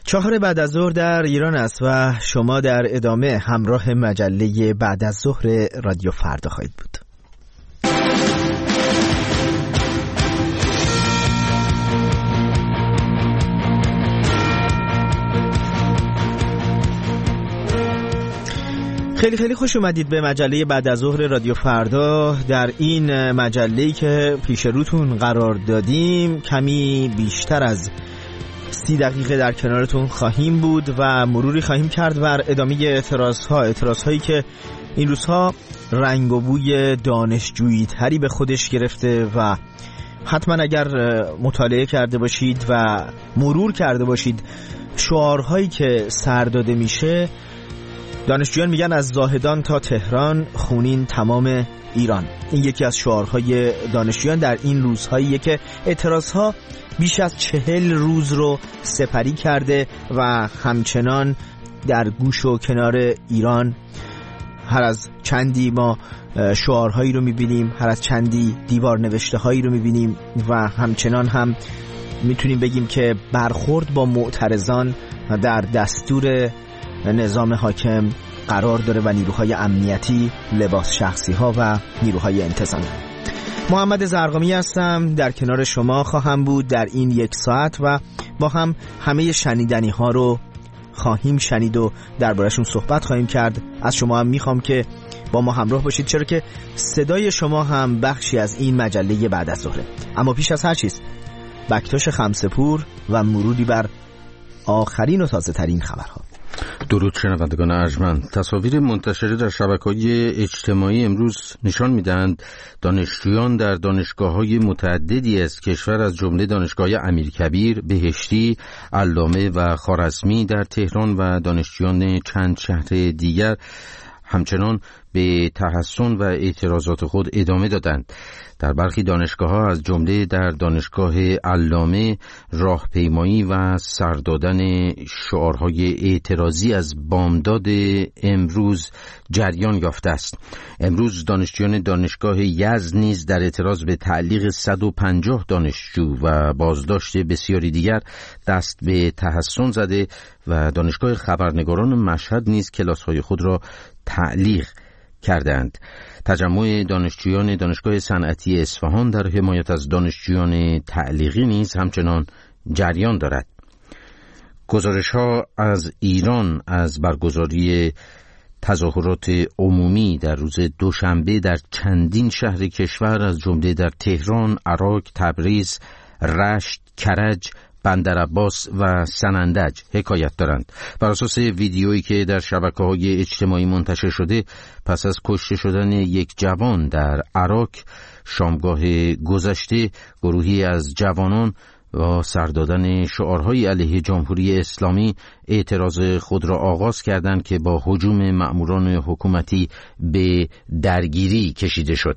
4 بعد از ظهر در ایران است و شما در ادامه همراه مجله بعد از ظهر رادیو فردا خواهید بود. خیلی خوش اومدید به مجله بعد از ظهر رادیو فردا. در این مجله‌ای که پیش روتون قرار دادیم کمی بیشتر از 30 دقیقه در کنارتون خواهیم بود و مروری خواهیم کرد بر ادامه اعتراضهایی که این روزها رنگ و بوی دانشجویی تری به خودش گرفته و حتما اگر مطالعه کرده باشید و مرور کرده باشید شعارهایی که سر داده میشه، دانشجویان میگن از زاهدان تا تهران خونین تمام ایران. این یکی از شعارهای دانشجویان در این روزهاییه که اعتراضها بیش از 40 روز رو سپری کرده و همچنان در گوش و کنار ایران هر از چندی ما شعارهایی رو میبینیم، هر از چندی دیوار نوشته هایی رو میبینیم و همچنان هم میتونیم بگیم که برخورد با معترضان در دستور نظام حاکم قرار داره و نیروهای امنیتی، لباس شخصی ها و نیروهای انتظامی. محمد زرقامی هستم، در کنار شما خواهم بود در این 1 ساعت و با هم همه شنیدنی ها رو خواهیم شنید و دربارشون صحبت خواهیم کرد. از شما هم میخوام که با ما همراه باشید، چرا که صدای شما هم بخشی از این مجله بعد از ظهره. اما پیش از هر چیز بکتاش خمسه‌پور و مروری بر آخرین و تازه ترین خبرها. درود شنوندگان ارجمند. تصاویر منتشره در شبکه‌های اجتماعی امروز نشان می‌دهند دانشجویان در دانشگاه‌های متعددی از کشور از جمله دانشگاه امیرکبیر، بهشتی، علامه و خوارزمی در تهران و دانشجویان چند شهر دیگر همچنان به تحصن و اعتراضات خود ادامه دادند. در برخی دانشگاه‌ها از جمله در دانشگاه علامه راهپیمایی و سر دادن شعارهای اعتراضی از بامداد امروز جریان یافته است. امروز دانشجویان دانشگاه یزد نیز در اعتراض به تعلیق 150 دانشجو و بازداشت بسیاری دیگر دست به تحصن زده و دانشگاه خبرنگاران مشهد نیز کلاس‌های خود را تعلیق کردند. تجمع دانشجویان دانشگاه صنعتی اصفهان در حمایت از دانشجویان تعلیقی نیز همچنان جریان دارد. گزارش‌ها از ایران از برگزاری تظاهرات عمومی در روز دوشنبه در چندین شهر کشور از جمله در تهران، عراق، تبریز، رشت، کرج، بندرعباس و سنندج حکایت دارند. بر اساس ویدیویی که در شبکه‌های اجتماعی منتشر شده، پس از کشته شدن یک جوان در عراق شامگاه گذشته، گروهی از جوانان با سر دادن شعارهای علیه جمهوری اسلامی اعتراض خود را آغاز کردند که با هجوم مأموران حکومتی به درگیری کشیده شد.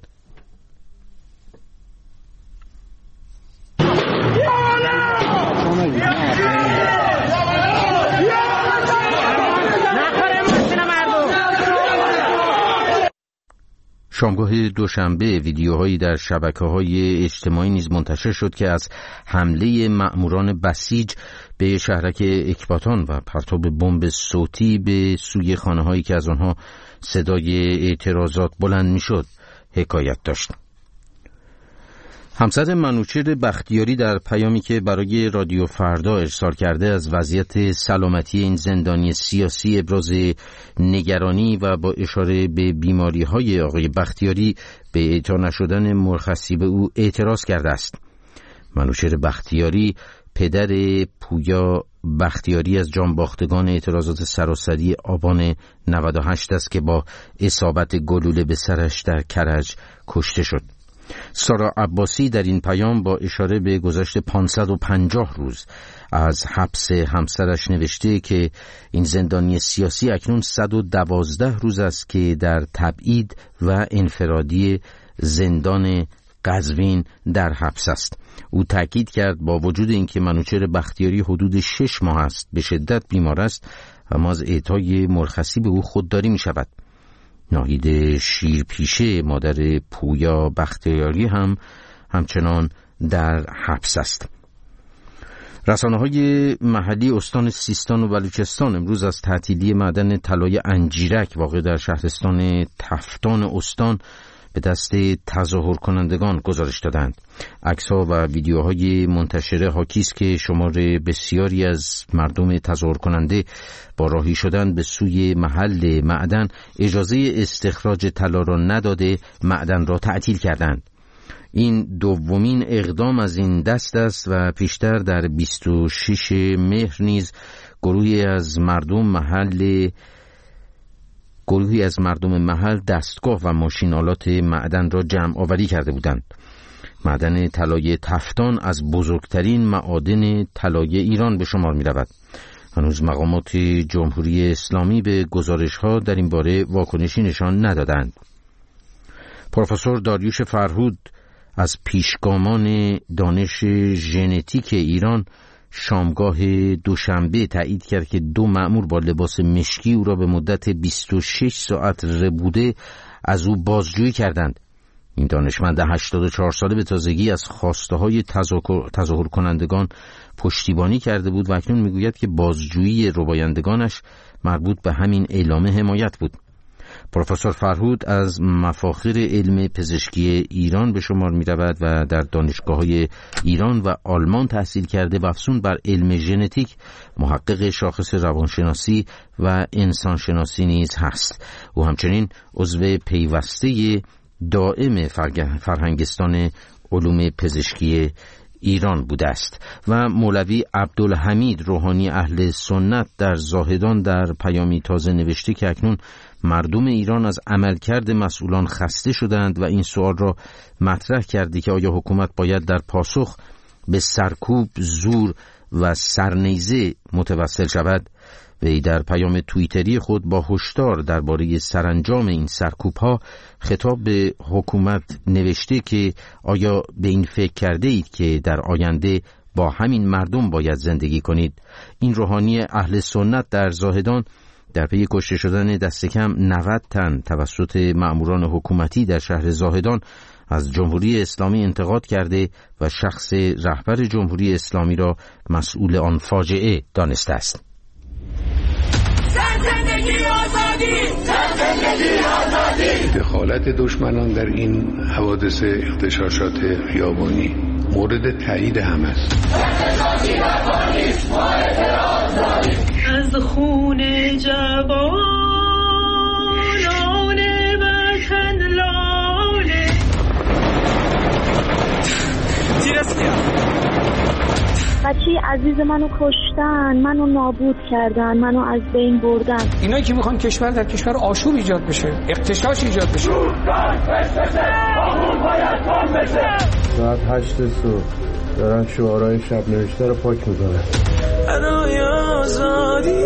شامگاه دوشنبه ویدیوهایی در شبکه‌های اجتماعی نیز منتشر شد که از حمله مأموران بسیج به شهرک اکباتان و پرتاب بمب صوتی به سوی خانه‌هایی که از آنها صدای اعتراضات بلند می‌شد حکایت داشت. همسر منوچهر بختیاری در پیامی که برای رادیو فردا ارسال کرده از وضعیت سلامتی این زندانی سیاسی ابراز نگرانی و با اشاره به بیماری‌های آقای بختیاری به اعطا نشدن مرخصی به او اعتراض کرده است. منوچهر بختیاری پدر پویا بختیاری از جانباختگان اعتراضات سراسری آبان 98 است که با اصابت گلوله به سرش در کرج کشته شد. سارا عباسی در این پیام با اشاره به گذشت 550 روز از حبس همسرش نوشته که این زندانی سیاسی اکنون 112 روز است که در تبعید و انفرادی زندان قزوین در حبس است. او تأکید کرد با وجود اینکه منوچهر بختیاری حدود 6 ماه است به شدت بیمار است، اما از اعطای مرخصی به او خودداری می شود. ناهید شیرپیشه مادر پویا بختیاری همچنان در حبس است. رسانه‌های محلی استان سیستان و بلوچستان امروز از تعطیلی معدن طلای انجیرک واقع در شهرستان تفتان استان به دست تظاهر کنندگان گزارش دادند. عکس‌ها و ویدیوهای منتشره حاکی است که شمار بسیاری از مردم تظاهر کننده با راهی شدن به سوی محل معدن اجازه استخراج طلا را نداده معدن را تعطیل کردند. این دومین اقدام از این دست است و پیشتر در 26 مهر نیز گروهی از مردم محل دستگاه و ماشین‌آلات معدن را جمع آوری کرده بودند. معدن طلای تفتان از بزرگترین معادن طلای ایران به شمار می‌رود. هنوز مقامات جمهوری اسلامی به گزارش‌ها در این باره واکنشی نشان ندادند. پروفسور داریوش فرهود از پیشگامان دانش ژنتیک ایران شامگاه دوشنبه تایید کرد که 2 مأمور با لباس مشکی او را به مدت 26 ساعت ربوده از او بازجویی کردند. این دانشمند 84 ساله به تازگی از خواسته‌های تظاهر کنندگان پشتیبانی کرده بود و اکنون میگوید که بازجویی ربایندگانش مربوط به همین اعلام حمایت بود. پروفسور فرهود از مفاخر علم پزشکی ایران به شمار می رود و در دانشگاه‌های ایران و آلمان تحصیل کرده و افزون بر علم ژنتیک محقق شاخص روانشناسی و انسانشناسی نیز هست. او همچنین عضو پیوسته دائم فرهنگستان علوم پزشکی ایران بوده است. و مولوی عبدالحمید روحانی اهل سنت در زاهدان در پیامی تازه نوشته که اکنون مردم ایران از عملکرد مسئولان خسته شدند و این سوال را مطرح کرده که آیا حکومت باید در پاسخ به سرکوب، زور و سرنیزه متوسل شود. وی در پیام توییتری خود با هشدار درباره سرانجام این سرکوب‌ها خطاب به حکومت نوشته که آیا به این فکر کرده اید که در آینده با همین مردم باید زندگی کنید؟ این روحانی اهل سنت در زاهدان در پی کشته شدن دست کم 90 تن توسط مأموران حکومتی در شهر زاهدان از جمهوری اسلامی انتقاد کرده و شخص رهبر جمهوری اسلامی را مسئول آن فاجعه دانسته است. دخالت دشمنان در این حوادث اغتشاشات خیابانی مورد تایید هم است. از خون جوانان وطن لاله بچه عزیز منو کشتن، منو نابود کردن، منو از بین بردن. اینایی که میخوان کشور در کشور آشوب ایجاد بشه، اغتشاش ایجاد بشه. ساعت 8 صبح دارن شعارهای شب نوشته رو پاک میکنن. برای آزادی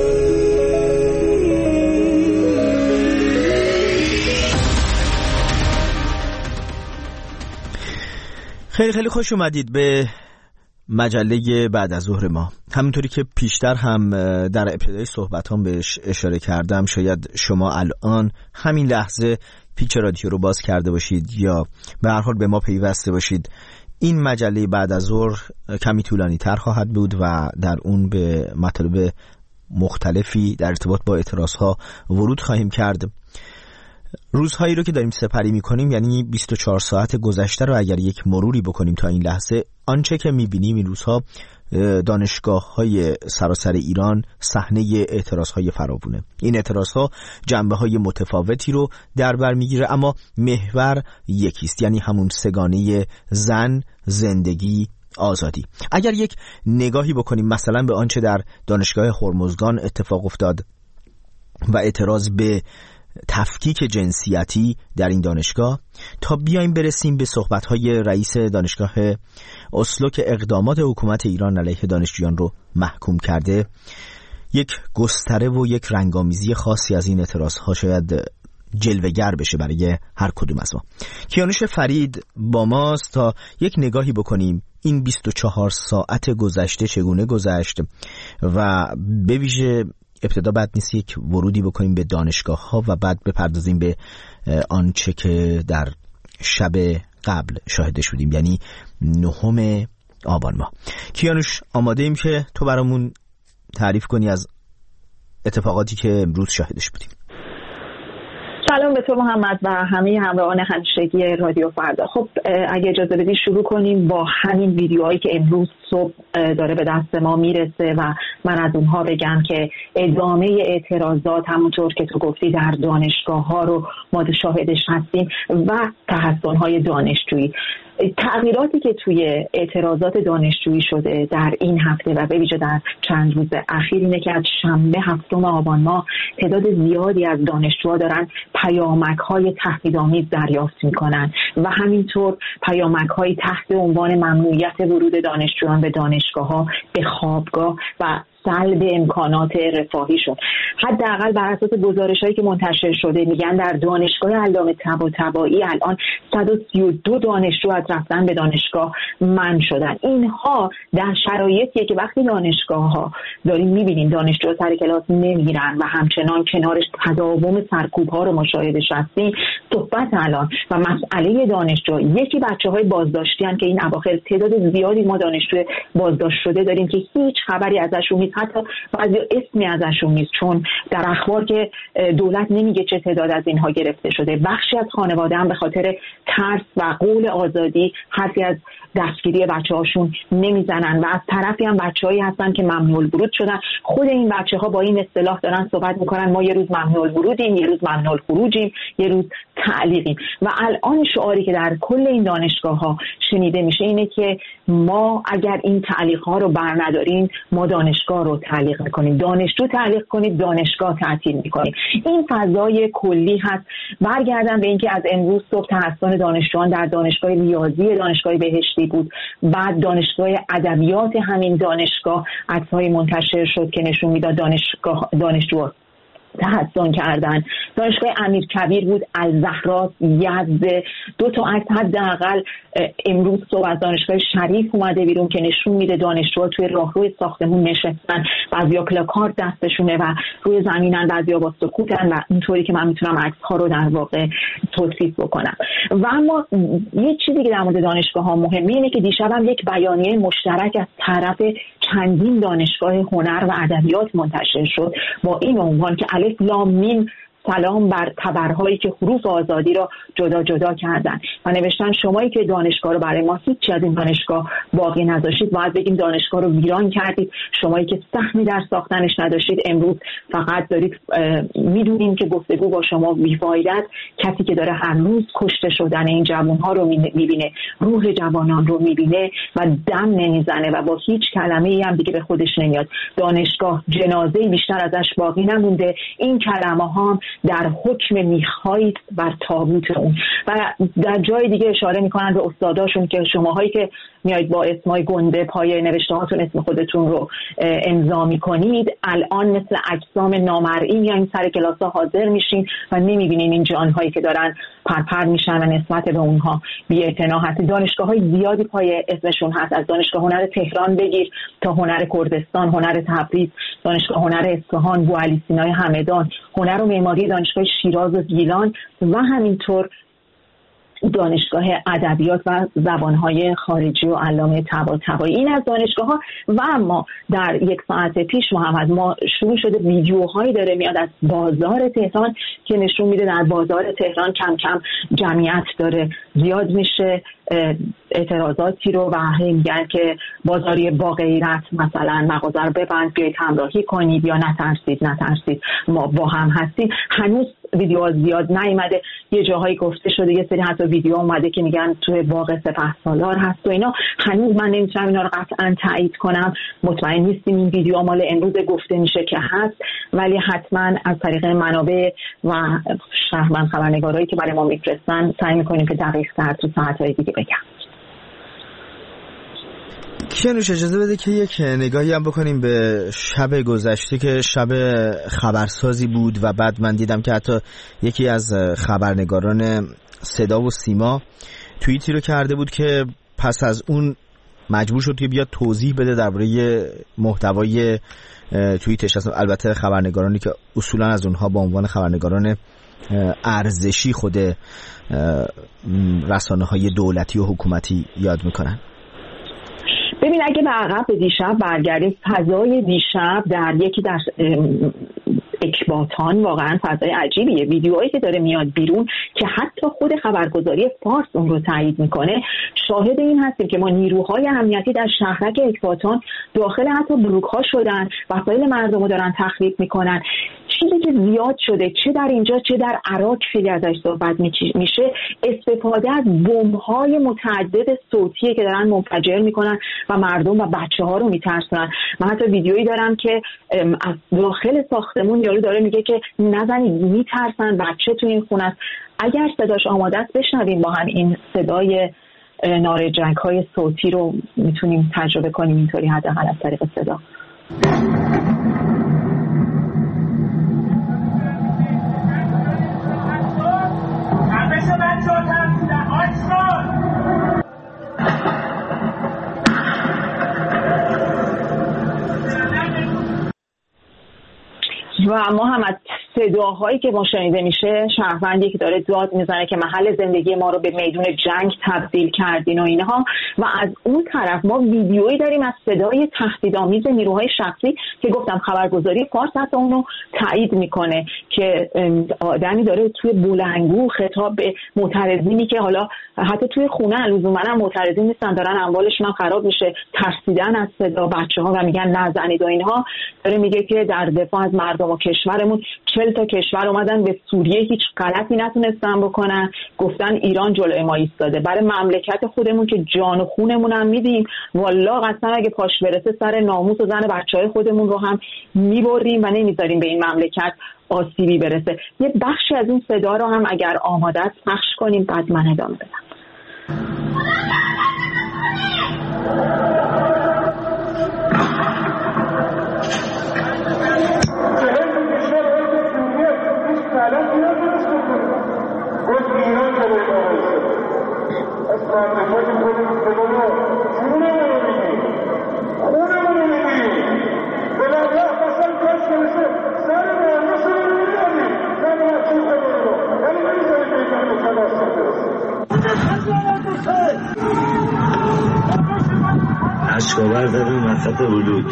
خیلی خوش اومدید به مجله بعد از ظهر ما. همونطوری که پیشتر هم در ابتدای صحبتام بهش اشاره کردم، شاید شما الان همین لحظه پیچ رادیو رو باز کرده باشید یا به هر حال به ما پیوسته باشید. این مجله بعد از ظهر کمی طولانی تر خواهد بود و در اون به مطالب مختلفی در ارتباط با اعتراضها ورود خواهیم کرد. روزهایی رو که داریم سپری میکنیم، یعنی 24 ساعت گذشته رو اگر یک مروری بکنیم تا این لحظه، آنچه که میبینیم این روزها دانشگاه‌های سراسر ایران صحنه اعتراض‌های فراوونه. این اعتراض‌ها جنبه‌های متفاوتی رو در بر میگیره، اما محور یکیست، یعنی همون سگانه زن، زندگی، آزادی. اگر یک نگاهی بکنیم مثلا به آنچه در دانشگاه هرمزگان اتفاق افتاد و اعتراض به تفکیک جنسیتی در این دانشگاه، تا بیایم برسیم به صحبت‌های رئیس دانشگاه اسلو که اقدامات حکومت ایران علیه دانشجویان رو محکوم کرده، یک گستره و یک رنگامیزی خاصی از این اعتراض‌ها شاید جلوه‌گر بشه برای هر کدوم از ما. کیانوش فرید با ماست تا یک نگاهی بکنیم این 24 ساعت گذشته چگونه گذشت و به ویژه ابتدا بد نیست یک ورودی بکنیم به دانشگاه ها و بعد بپردازیم به آنچه که در شب قبل شاهدش بودیم، یعنی 9 آبان ماه. کیانوش، آماده ایم که تو برامون تعریف کنی از اتفاقاتی که امروز شاهدش بودیم. سلام به تو محمد و همه همراهان همیشگی رادیو فردا. خب اگه اجازه بدی شروع کنیم با همین ویدیوهایی که امروز صبح داره به دست ما میرسه و من از اونها بگم که ادامه اعتراضات همونطور که تو گفتی در دانشگاه ها رو ما شاهدش هستیم و تحصن‌های دانشجویی. تغییراتی که توی اعتراضات دانشجویی شده در این هفته و به ویژه در چند روز اخیر اینه که از شنبه 7 آبان ماه تعداد زیادی از دانشجوها دارن پیامک‌های تهدیدآمیز دریافت می‌کنن و همینطور پیامک‌های تحت عنوان ممنوعیت ورود دانشجویان به دانشگاه‌ها، به خوابگاه و سلب امکانات رفاهیشون. حداقل بر اساس گزارش‌هایی که منتشر شده میگن در دانشگاه علامه طباطبایی الان 132 دانشجو از رفتن به دانشگاه منع شدن. اینها در شرایطیه که وقتی دانشگاه‌ها داریم می‌بینیم دانشجو سر کلاس نمیرن و همچنان کنارش تداوم سرکوب‌ها رو مشاهده‌اش هستیم. صحبت الان و مسئله دانشجو، یکی بچه‌های بازداشتی ان که این اواخر تعداد زیادی ما دانشجو بازداشت شده داریم که هیچ خبری ازشون نیست، حتی بعضی اسمی ازشون نیست، چون در اخبار که دولت نمیگه چه تعداد از اینها گرفته شده. بخشی از خانواده هم به خاطر ترس و قول آزادی حرفی از دستگیری بچه‌هاشون نمیزنن و از طرفی هم بچه‌هایی هستن که ممنوع الورود شدن. خود این بچه‌ها با این اصطلاح دارن صحبت میکنن ما یه روز ممنوع الورودیم، یه روز ممنوع الخروجیم، یه روز تعلیقیم. و الان شعاری که در کل این دانشگاه‌ها شنیده میشه اینه که ما اگر این تعلیق‌ها رو برنداریم ما دانشگاه رو تعلیق میکنیم، دانشجو تعلیق کنید، دانشگاه تعطیل میکنیم. این فضای کلی هست. برگردم به اینکه از امروز صبح تحصن دانشجویان در دانشگاه ریاضی دانشگاه بهشتی بود، بعد دانشگاه ادبیات همین دانشگاه عکس‌های منتشر شد که نشون میداد دانشجو تحصن کردن. دانشگاه امیرکبیر بود، الزهراء، یزد. 2 تا عکس حداقل امروز صبح از دانشگاه شریف اومده بیرون که نشون میده دانشجوها توی راهروی ساختمون نشستن، بعضیا پلاکارد دستشونه و روی زمینن، بعضیا با سکوتن و اینطوری که من میتونم عکس‌ها رو در واقع توصیف بکنم. و اما یه چیزی که در مورد دانشگاه‌ها مهمه اینه که دیشب هم یک بیانیه مشترک از طرف چندین دانشگاه هنر و ادبیات منتشر شد با این عنوان که الف لام میم سلام بر تبرهایی که حروف آزادی را جدا جدا کردن و نوشتن شمایی که دانشگاه رو برای ما هیچی از این دانشگاه باقی نذاشتید، باید بگیم دانشگاه رو ویران کردید. شمایی که سهمی در ساختنش نداشتید امروز فقط دارید میدونیم که گفتگو با شما بی‌فایده است. کسی که داره هر روز کشته شدن این جوانها رو میبینه، روح جوانان رو میبینه و دم نمیزنه و با هیچ کلمه‌ای هم دیگه به خودش نمیاد. دانشگاه جنازه‌ای بیشتر ازش باقی نمونده. این کلمه‌ها در حکم میخ‌هایی بر تابوت اون و در جای دیگه اشاره میکنن به استاداشون که شماهایی که میایید با اسمای گنده پای نوشته هاتون اسم خودتون رو امضا میکنید الان مثل اجسام نامرئی میایین سر کلاس‌ها حاضر میشین و نمیبینین این جانهایی که دارن پرپر میشن و نسبت به اونها بی‌اعتنا هست. دانشگاه‌های زیادی پای اسمشون هست، از دانشگاه هنر تهران بگیر تا هنر کردستان، هنر تبریز، دانشگاه هنر اصفهان، بوعلی سینای همدان، هنر و معماری دانشگاه شیراز و گیلان و همینطور دانشگاه ادبیات و زبانهای خارجی و علامه طباطبایی. این از دانشگاه‌ها. و اما در 1 ساعت پیش محمد ما شروع شده ویدیوهایی داره میاد از بازار تهران که نشون میده در بازار تهران کم کم جمعیت داره زیاد میشه، اعتراضاتی رو و میگن که بازاری با غیرت مثلا مغازه رو ببند، بیایید همراهی کنید یا نترسید ما با هم هستیم. هنوز ویدیو زیاد نیومده، یه جاهایی گفته شده، یه سری حتی ویدیو اومده که میگن توی باغ سپهسالار هست و اینا. هنوز من نمیتونم اینا رو قطعا تایید کنم، مطمئن نیستیم این ویدیو مال امروز گفته میشه که هست، ولی حتما از طریق منابع و شهروند خبرنگارایی که برای ما میفرستن سعی میکنیم که دقیق تر تو ساعتهای دیگه بگم. کیانوش اجازه بده که یک نگاهی هم بکنیم به شب گذشته که شب خبرسازی بود و بعد من دیدم که حتی یکی از خبرنگاران صدا و سیما توییتی رو کرده بود که پس از اون مجبور شد که بیاد توضیح بده درباره محتوای توییتش. البته خبرنگارانی که اصولا از اونها با عنوان خبرنگاران ارزشی خود رسانه‌های دولتی و حکومتی یاد میکنن. ببین اگه به عقب به دیشب برگردیم، فضای دیشب در یکی در اکباتان واقعا فضای عجیبیه. ویدیوهایی که داره میاد بیرون که حتی خود خبرگزاری فارس اون رو تایید میکنه، شاهد این هستیم که ما نیروهای امنیتی در شهرک اکباتان داخل حتی بلوک‌ها شدن، وسایل مردم رو دارن تخریب میکنن. چیزی که زیاد شده چه در اینجا چه در عراق خیلی ازش صحبت میشه، استفاده از بمب‌های متعدد صوتیه که دارن منفجر میکنن و مردم و بچه‌ها رو میترسونن. من حتی ویدیویی دارم که از داخل ساختمون یارو داره میگه که نزنید میترسن، بچه تو این خونه است. اگر صداش آماده است بشنویم با هم این صدای نارنجک‌های صوتی رو میتونیم تجربه کنیم اینطوری حداقل از طریق صدا. و محمد صداهایی که ما شنیده میشه، شهروندی که داره داد میزنه که محل زندگی ما رو به میدون جنگ تبدیل کردین و اینها، و از اون طرف ما ویدیویی داریم از صدای تهدیدآمیز نیروهای شخصی که گفتم خبرگزاری فارس حتی اونو تایید میکنه که آدمی داره توی بلندگو خطاب به معترضینی که حالا حتی توی خونه لزوما هم معترضین نیستن، دارن اموالشون خراب میشه، ترسیدن از صدا بچه‌ها و میگن نزنید و اینها. داره میگه که در دفاع از مردم و کشورمون 40 تا کشور اومدن به سوریه، هیچ غلطی نتونستن بکنن، گفتن ایران جلوی ما ایستاده. برای مملکت خودمون که جان و خونمون هم میدیم، والله قسم اگه پاش برسه سر ناموس و زن بچهای خودمون رو هم میبریم و نمیذاریم به این مملکت آسیبی برسه. یه بخشی از این صدا رو هم اگر آماده است پخش کنیم، بعد من ادامه بدم. اشکاور زدن وسط بلوک.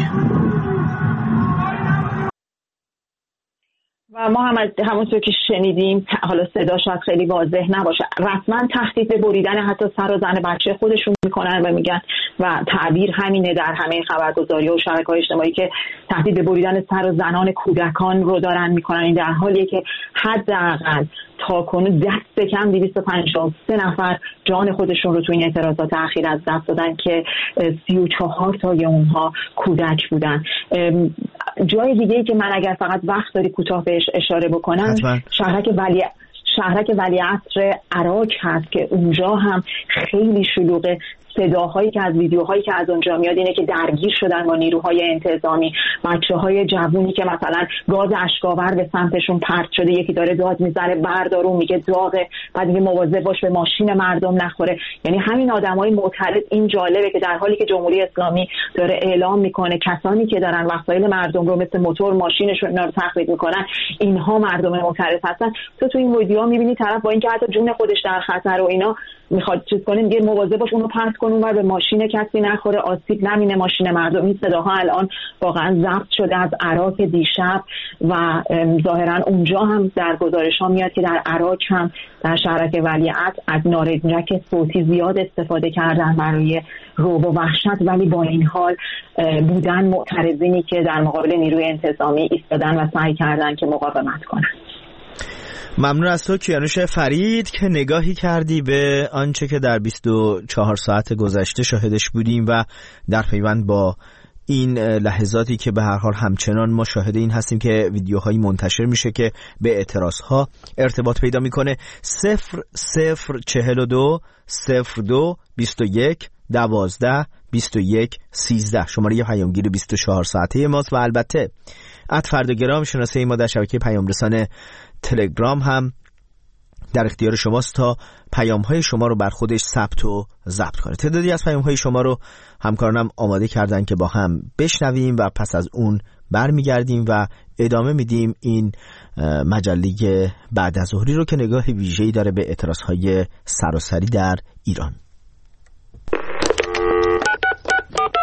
و ما همونطور که شنیدیم، حالا صدا شاید خیلی واضح نباشه، رسما تهدید به بریدن حتی سر و زن بچه خودشون میکنن و میگن و تعبیر همینه در همه خبرگزاری‌ها و شبکه‌های اجتماعی که تهدید به بریدن سر و زنان کودکان رو دارن میکنن. این در حالیه که حداقل تاکنون دست کم 253 نفر جان خودشون رو تو این اعتراضات اخیر از دست دادن که 34 تای اونها کودک بودن. جای دیگه‌ای که من اگر فقط وقت داری کوتاه بهش اشاره بکنم، شهرک ولیعصر عراق هست که اونجا هم خیلی شلوغه. صداهایی که از ویدیوهایی که از اونجا میاد اینه که درگیر شدن با نیروهای انتظامی، بچه‌های جوونی که مثلا گاز اشک‌آور به سمتشون پرت شده، یکی داره داد میزنه بردارو، میگه داغه، بعد میگه مواظب باش به ماشین مردم نخوره. یعنی همین آدمای معترض، این جالبه که در حالی که جمهوری اسلامی داره اعلام میکنه کسانی که دارن وسایل مردم رو مثل موتور، ماشینشون اینا رو تخریب میکنن اینها مردم معترض هستن، تو این ویدیوها میبینی طرف با اینکه حتی جون خودش در خطر و اینا میخواد چیز کنه، میگه مواظب باش اونو پرت کن و به ماشین کسی نخوره، آسیب نبینه ماشین مردم. این صداها الان واقعا ضبط شده از عراق دیشب و ظاهرا اونجا هم در گزارش‌ها میاد که در عراق هم در شهرک ولیعصر از نارنجک صوتی زیاد استفاده کردن برای رعب و وحشت، ولی با این حال بودن معترضینی که در مقابل نیروی انتظامی ایستادن و سعی کردن که مقاومت کنن. ممنون از تو کیانوش فرید که نگاهی کردی به آنچه که در 24 ساعت گذشته شاهدش بودیم و در پیوند با این لحظاتی که به هر حال همچنان ما شاهد این هستیم که ویدیوهایی منتشر میشه که به اعتراضها ارتباط پیدا میکنه. 0042 02 21 12 21 13 شماره پیامگیر 24 ساعته ماست و البته @فردگرام شناسه ما در شبکه پیام رسان تلگرام هم در اختیار شماست تا پیام‌های شما رو بر خودش ثبت و ضبط کنه. تعدادی از پیام‌های شما رو همکارانم آماده کردن که با هم بشنویم و پس از اون برمیگردیم و ادامه میدیم این مجله بعد از ظهری رو که نگاه ویژه‌ای داره به اعتراضهای سراسری در ایران.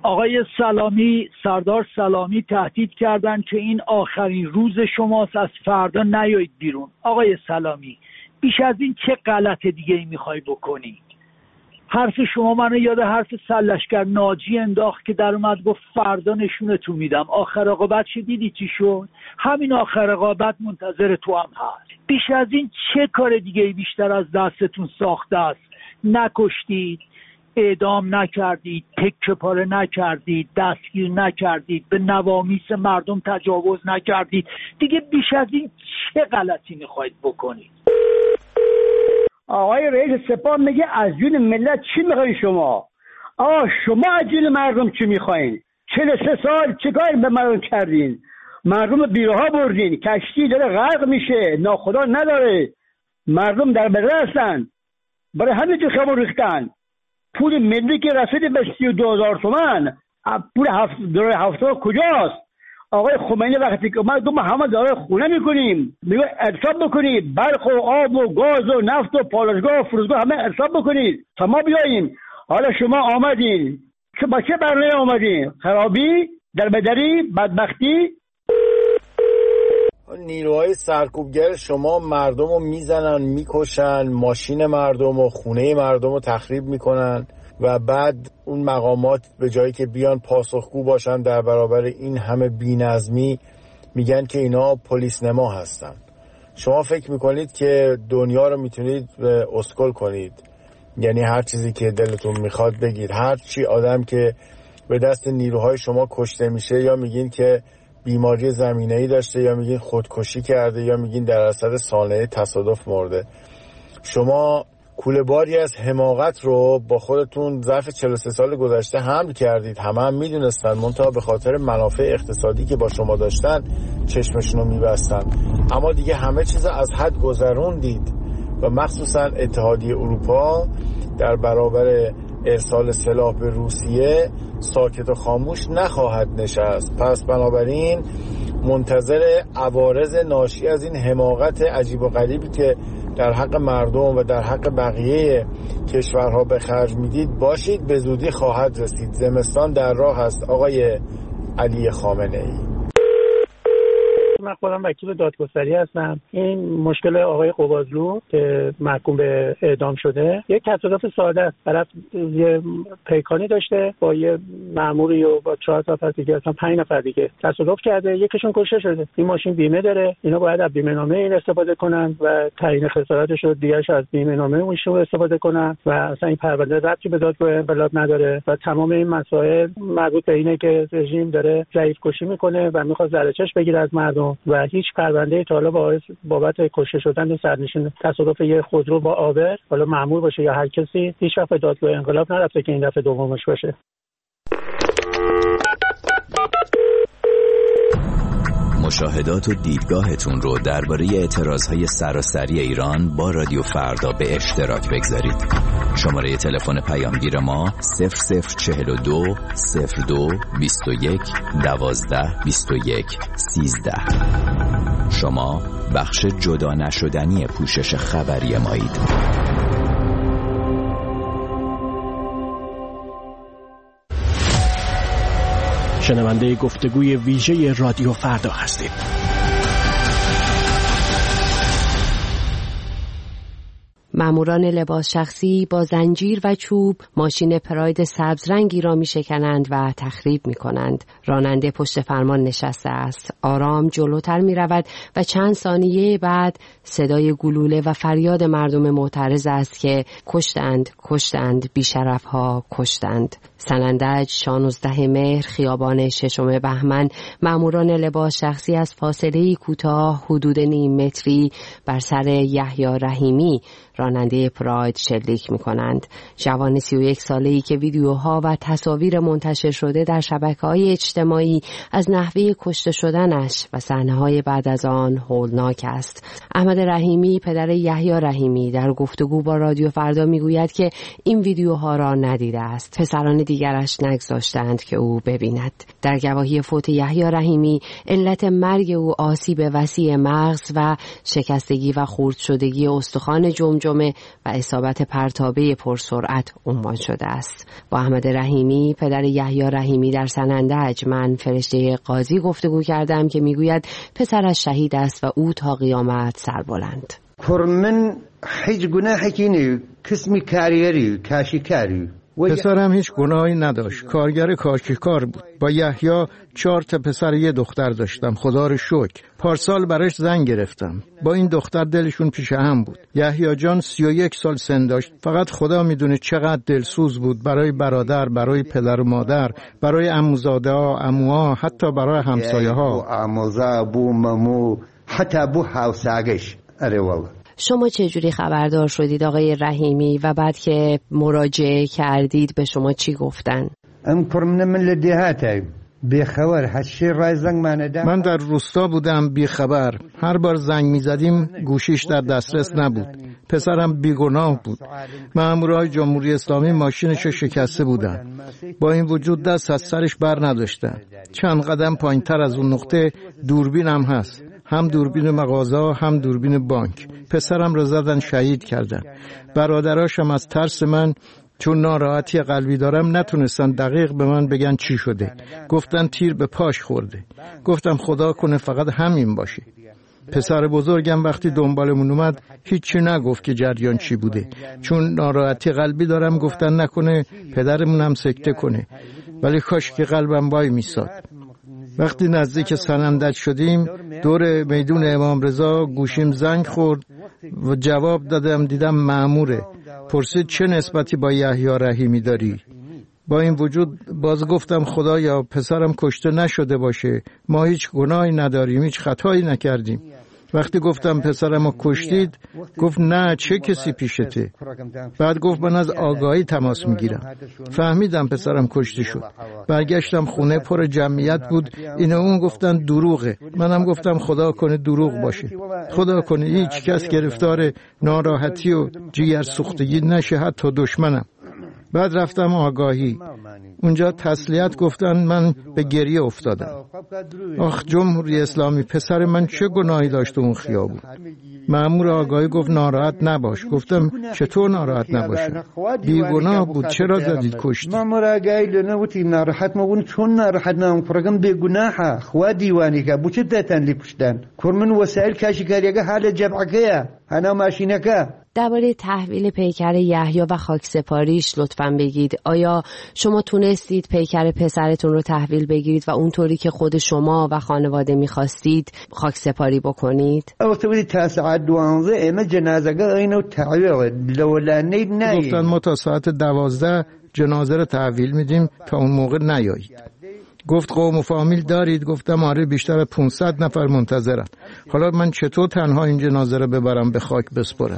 آقای سلامی، سردار سلامی تهدید کردن که این آخرین روز شماست، از فردا نیایید بیرون. آقای سلامی، بیش از این چه غلط دیگه ای میخوای بکنی؟ حرف شما منو یاد حرف سرلشکر ناجی انداخت که در اومد گفت فردا نشونتون میدم. آخر عاقبت دیدی چی شد؟ همین آخر عاقبت منتظر تو هم هست. بیش از این چه کار دیگه ای بیشتر از دستتون ساخته است؟ نکشتید، اعدام نکردید، تکه پاره نکردید، دستگیر نکردید، به نوامیس مردم تجاوز نکردید. دیگه بیش از این چه غلطی میخواید بکنید؟ آقای رئیس سپاه میگه از جون ملت چی میخواین شما؟ شما از جون مردم چی میخواین؟ 43 سال چه کاری به مردم کردین؟ مردم بیرها بردین، کشتی داره غرق میشه، ناخدا نداره، مردم در بدر هستن، برای همین جو خبر ریختن. پول ملی که رسید به 32,000 تومان، پول دلار 70 کجاست؟ آقای خمینی وقتی که ما دوم همه داره خونه میکنیم، میگه حساب بکنید، برق و آب و گاز و نفت و پالایشگاه و فروشگاه همه حساب بکنید تا ما بیاییم. حالا شما آمدین که با چه برنامه آمدین؟ خرابی، دربدری، بدبختی. نیروهای سرکوبگر شما مردم رو میزنن، میکشن، ماشین مردم و خونه مردم رو تخریب میکنن و بعد اون مقامات به جایی که بیان پاسخگو باشن در برابر این همه بی‌نظمی میگن که اینا پلیس نما هستن. شما فکر میکنید که دنیا رو میتونید اسکل کنید؟ یعنی هر چیزی که دلتون میخواد بگید، هر چی آدم که به دست نیروهای شما کشته میشه یا میگین که بیماری زمینه‌ای داشته یا میگین خودکشی کرده یا میگین در اثر صانعه تصادف مرده. شما کوله باری از حماقت رو با خودتون ظرف 43 سال گذشته حمل کردید. هم میدونستن، منتها به خاطر منافع اقتصادی که با شما داشتن چشمشون رو میبستن. اما دیگه همه چیز از حد گذروندید و مخصوصا اتحادیه اروپا در برابر ارسال سلاح به روسیه ساکت و خاموش نخواهد نشست. پس بنابراین منتظر عوارض ناشی از این حماقت عجیب و غریبی که در حق مردم و در حق بقیه کشورها به خرج میدید باشید. به زودی خواهد رسید. زمستان در راه است آقای علی خامنه ای. من خودم وکیل دادگستری هستم. این مشکل آقای قبازلو که محکوم به اعدام شده یک تصادف ساده است. طرف یه پیکانی داشته با یه مأموری و با 4 نفر دیگه، اصلا 5 نفر دیگه تصادف کرده، یکیشون کشته شده. این ماشین بیمه داره، اینا باید از بیمه نامه این استفاده کنن و تعیین خسارتش رو دیگه‌اش از بیمه نامه اونشون استفاده کنن و اصلا این پرونده ربطی به دادگاه انقلاب نداره و تمام این مسائل مربوط به اینه که رژیم داره ضعیف کشی میکنه و میخواد زرچش بگیره از مردم و هیچ پرونده تا حالا بابت کشته شدن سرنشین تصادف یه خودرو با آبر، حالا مأمور باشه یا هر کسی، هیچ وقت به دادگاه انقلاب نرفته که این دفعه دومش باشه. مشاهدات و دیدگاهتون رو درباره اعتراضهای سراسری ایران با رادیو فردا به اشتراک بگذارید. شماره تلفن پیامگیر ما 0042 02 21 12 21 13. شما بخش جدا نشدنی پوشش خبری مایید. شنونده گفتگوی ویژه رادیو فردا هستید. ماموران لباس شخصی با زنجیر و چوب ماشین پراید سبز رنگی را می شکنند و تخریب می کنند. راننده پشت فرمان نشسته است. آرام جلوتر می رود و چند ثانیه بعد صدای گلوله و فریاد مردم معترض است که کشتند بیشرفها کشتند. سنندج 16 مهر خیابان 6 بهمن ماموران لباس شخصی از فاصله کوتاه حدود نیم متری بر سر یحیی رحیمی راننده پراید شلیک می‌کنند. جوان 31 ساله‌ای که ویدیوها و تصاویر منتشر شده در شبکه‌های اجتماعی از نحوه کشته شدنش و صحنه‌های بعد از آن هولناک است. احمد رحیمی پدر یحیی رحیمی در گفتگو با رادیو فردا میگوید که این ویدیوها را ندیده است. پسران دیگرش نگذاشتند که او ببیند. در گواهی فوت یحیی رحیمی علت مرگ او آسیب وسیع مغز و شکستگی و خرد شدگی استخوان جمجمه جمعه و اصابت پرتابه پرسرعت عنوان شده است. با احمد رحیمی پدر یحیی رحیمی در سنندج من فرشته قاضی گفتگو کردم که میگوید پسرش شهید است و او تا قیامت سربلند. کرمن هیچ گناهی نیست، کسمی کاریگری کاشیکاری. پسرم هیچ گناهی نداشت، کارگر کاشیکار بود. با یحیی 4 پسر 1 دختر داشتم، خدا رو شکر. پارسال براش زن گرفتم. با این دختر دلشون پیش هم بود. یحیی جان 31 سال سن داشت. فقط خدا میدونه چقدر دلسوز بود برای برادر، برای پدر و مادر، برای عموزاده ها، عموها، حتی برای همسایه ها. عموزا، بو ممو، حتی بو هاوساگش. اره والله. شما چجوری خبردار شدید آقای رحیمی و بعد که مراجعه کردید به شما چی گفتن؟ من در روستا بودم بیخبر. هر بار زنگ میزدیم گوشیش در دسترس نبود. پسرم بیگناه بود. مامورای جمهوری اسلامی ماشینشو شکسته بودن. با این وجود دست از سرش بر نداشتن. چند قدم پایینتر از اون نقطه دوربین هم هست. هم دوربین مغازه هم دوربین بانک. پسرم رو زدن شهید کردن. برادراشم از ترس من چون ناراحتی قلبی دارم نتونستن دقیق به من بگن چی شده. گفتن تیر به پاش خورده. گفتم خدا کنه فقط همین باشه. پسر بزرگم وقتی دنبالمون اومد هیچی نگفت که جریان چی بوده. چون ناراحتی قلبی دارم گفتن نکنه پدرمون هم سکته کنه. ولی کاش که قلبم وای میساد. وقتی نزدیک سنندج شدیم دور میدون امام رضا گوشیم زنگ خورد و جواب دادم دیدم مأموره. پرسید چه نسبتی با یحیی رحیمی داری؟ با این وجود باز گفتم خدایا پسرم کشته نشده باشه. ما هیچ گناهی نداریم، هیچ خطایی نکردیم. وقتی گفتم پسرمو کشتید گفت نه، چه کسی پیشته؟ بعد گفت من از آگاهی تماس میگیرم. فهمیدم پسرم کشته شد. برگشتم خونه پر جمعیت بود. اینو اون گفتن دروغه. منم گفتم خدا کنه دروغ باشه. خدا کنه هیچ کس گرفتار ناراحتی و جیگر سوختگی نشه، حتی دشمنم. بعد رفتم آگاهی. اونجا تسلیت گفتن، من به گریه افتادم. آخ جمهوری اسلامی، پسر من چه گناهی داشت اون خیابون؟ مأمور آگاهی گفت ناراحت نباش. گفتم چطور ناراحت نباشم؟ بیگناه بود، چرا زدید کشتید؟ مأمور آگاهی لنوتی ناراحت مبون، چون ناراحت نام پرگم بیگناهه. خوا دیوانی که بچه دتن لی کشتن. کرمن وسایل کاشیکاریه حال جبعه انا ماشینکه. درباره تحویل پیکر یحیی و خاکسپاریش لطفاً بگید. آیا شما تونستید پیکر پسرتون رو تحویل بگیرید و اونطوری که خود شما و خانواده می‌خواستید خاکسپاری بکنید؟ گفتن ما تا ساعت 12 جنازه رو تحویل میدیم، تا اون موقع نیایید. گفت قوم و فامیل دارید؟ گفتم آره، بیشتر از 500 نفر منتظرن. حالا من چطور تنها این جنازه رو ببرم به خاک بسپرم؟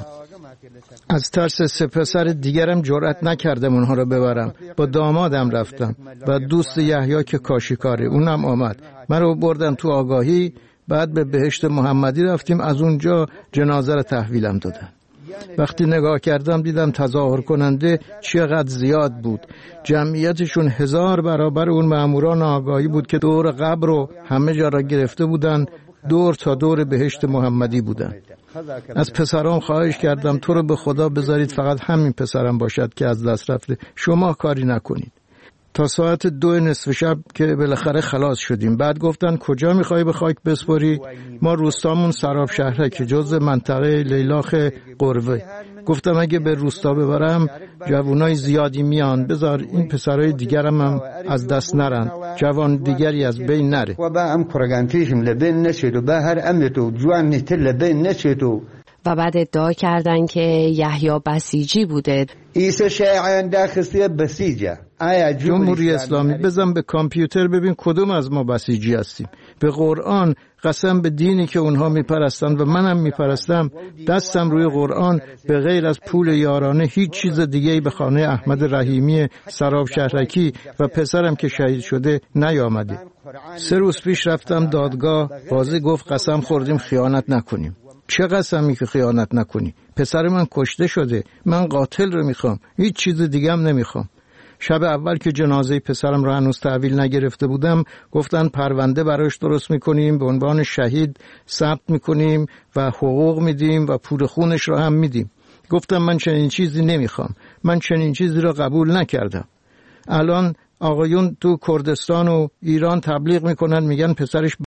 از ترس 3 پسر دیگرم جرأت نکردم اونها رو ببرم. با دامادم رفتم و دوست یحیی که کاشیکاره اونم آمد. من رو بردن تو آگاهی. بعد به بهشت محمدی رفتیم. از اونجا جنازه رو تحویلم دادن. وقتی نگاه کردم دیدم تظاهر کننده چقدر زیاد بود. جمعیتشون 1000 برابر اون ماموران آگاهی بود که دور قبر رو همه جا را گرفته بودن. دور تا دور بهشت محمدی بودن. از پسرام خواهش کردم تو رو به خدا بذارید فقط همین پسرم باشد که از دست رفته، شما کاری نکنید. تا ساعت 2 نصف شب که بالاخره خلاص شدیم. بعد گفتن کجا میخوای به خاک بسپری؟ ما روستامون سراب شهره که جزء منطقه لیلاخ قروه. گفتم اگه به روستا ببرم جوانای زیادی میان، بذار این پسرای دیگرم هم از دست نرن، جوان دیگری از بین نره. و با ام کرگانتیشم لبین نشد و با هر امتو جوان نیتر لبین نشد. و بعد ادعا کردن که یحیی بسیجی بوده. ایسا شایعان داخلی بسیجه. جمهوری اسلامی بزن به کامپیوتر ببین کدوم از ما بسیجی هستیم. به قرآن قسم به دینی که اونها میپرستن و منم میپرستم، دستم روی قرآن، به غیر از پول یارانه هیچ چیز دیگه‌ای به خانه احمد رحیمی سراب شهرکی و پسرم که شهید شده نیامده. 3 روز پیش رفتم دادگاه. قاضی گفت قسم خوردیم خیانت نکنیم. چه قسمی که خیانت نکنی؟ پسر من کشته شده. من قاتل رو میخوام، هیچ چیز دیگه هم نمیخوام. شب اول که جنازه پسرم رو هنوز تحویل نگرفته بودم گفتن پرونده براش درست میکنیم، به عنوان شهید ثبت میکنیم و حقوق میدیم و پول خونش رو هم میدیم. گفتم من چنین چیزی نمیخوام، من چنین چیزی را قبول نکردم. الان آقایون تو کردستان و ایران تبلیغ میکنن، میگن پسرش